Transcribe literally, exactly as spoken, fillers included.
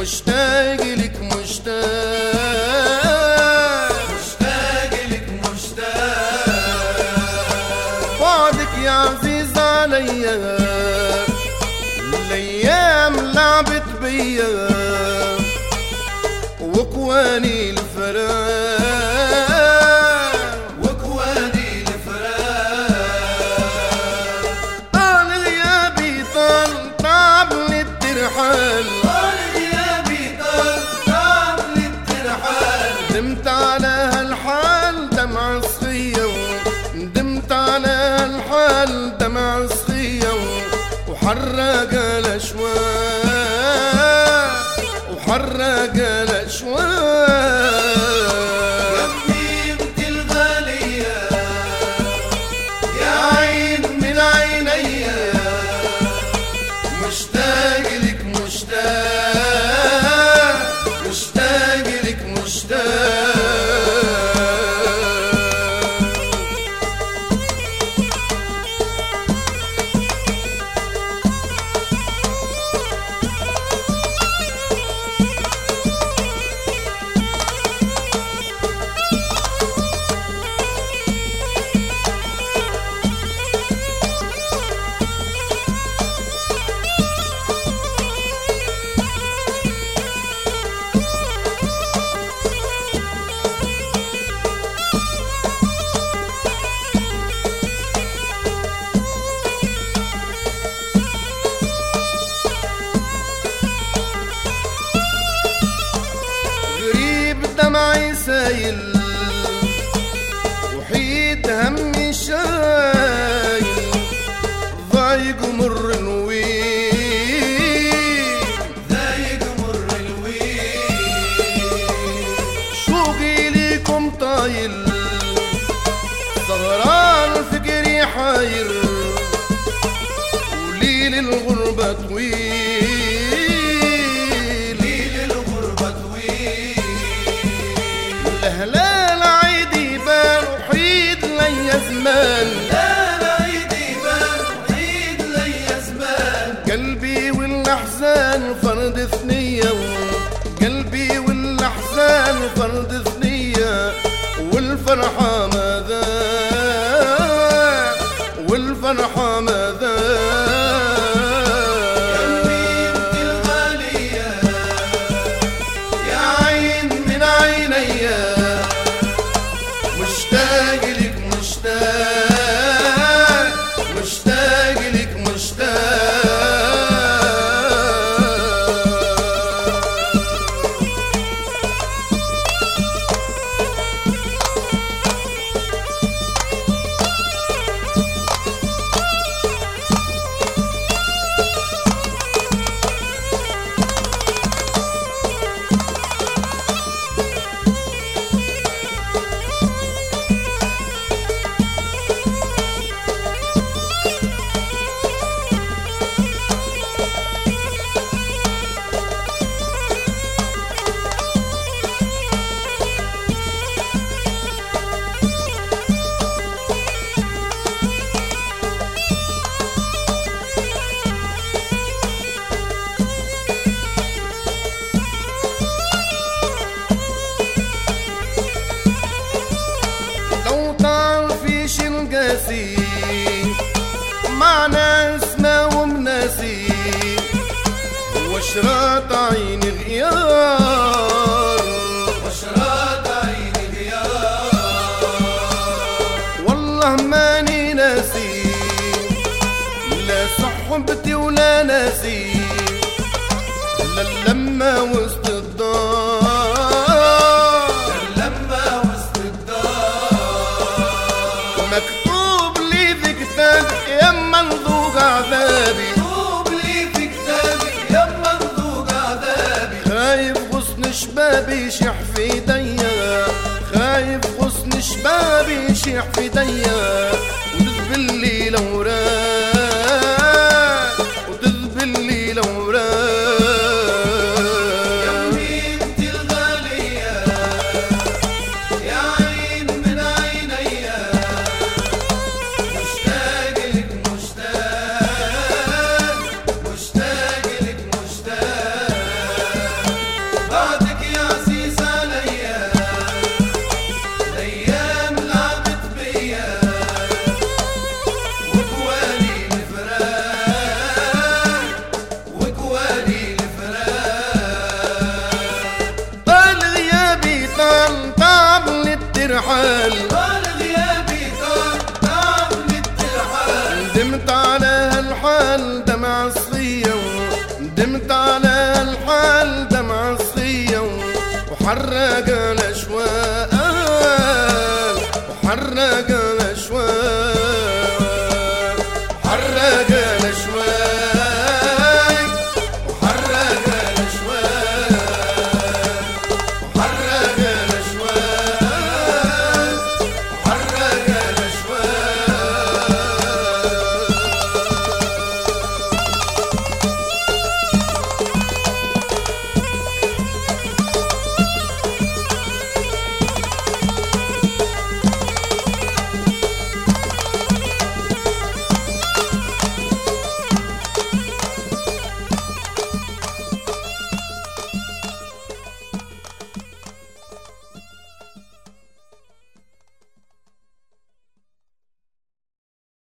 مشتاق لك مشتاق مشتاق لك مشتاق بعدك يا عزيز عليا الايام لعبت بيا وكواني الفراق وكواني الفراق طال غيابي طال طابني الترحال طال غيابي طال طابني الترحال ندمت على هالحال دمع صغير ندمت على هالحال دمع صغير وحرق الاشواق وحرق الاشواق قدمت الغالية يا عين من عيني مشتاق لك مشتاق مشتاق لك مشتاق دمعي سايل وحيد همي شايل ضايق مر الويل ضايق مر الويل شوقي ليكم طايل سهران فكري حاير وليل الغربة طويل ليل الغربة طويل هلال عيدي بان وحيد لي زمان هلال عيدي بان وحيد لي زمان قلبي والاحزان فرد ثنية قلبي والاحزان فرد ثنية والفرحة ماذا والفرحة ماذا مشتاق لك مشتاق مشتاق لك ناسي مع ناس ناوم ناسي وشرات عيني غيار وشرات عيني غيار والله ماني ناسي لا صحبتي ولا ناسي لا لما وسط الدار لما وسط الدار مكتوب لي في كتابي يا منذوق عذابي مكتوب لي في كتابي يا منذوق عذابي خايف غصن شبابي يشيح في ايديا خايف غصن شبابي يشيح في ايديا وتذبل لي الاوراق وتذبل لي الاوراق ندمت على هالحال دمع صغية، ندمت على هالحال دمع صغية، وحرق الأشواق وحرق الأشواق حرق